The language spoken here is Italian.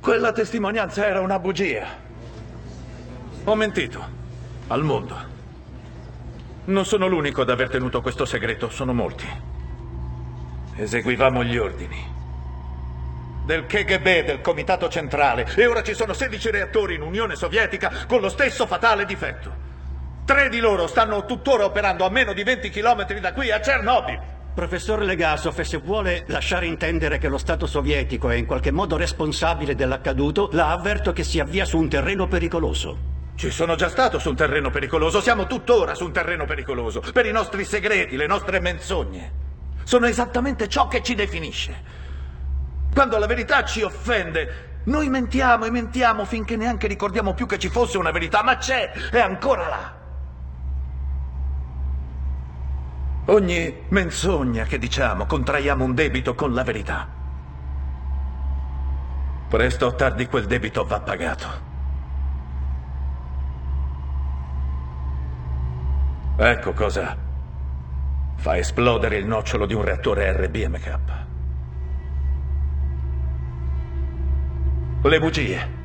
Quella testimonianza era una bugia. Ho mentito al mondo. Non sono l'unico ad aver tenuto questo segreto, sono molti. Eseguivamo gli ordini del KGB, del Comitato Centrale, e ora ci sono 16 reattori in Unione Sovietica con lo stesso fatale difetto. 3 di loro stanno tuttora operando a meno di 20 chilometri da qui, a Chernobyl. Professor Legasov, se vuole lasciare intendere che lo Stato sovietico è in qualche modo responsabile dell'accaduto, la avverto che si avvia su un terreno pericoloso. Ci sono già stato su un terreno pericoloso, siamo tuttora su un terreno pericoloso, per i nostri segreti, le nostre menzogne. Sono esattamente ciò che ci definisce. Quando la verità ci offende, noi mentiamo e mentiamo finché neanche ricordiamo più che ci fosse una verità, ma c'è, è ancora là. Ogni menzogna che diciamo, contraiamo un debito con la verità. Presto o tardi quel debito va pagato. Ecco cosa fa esplodere il nocciolo di un reattore RBMK. Le bugie.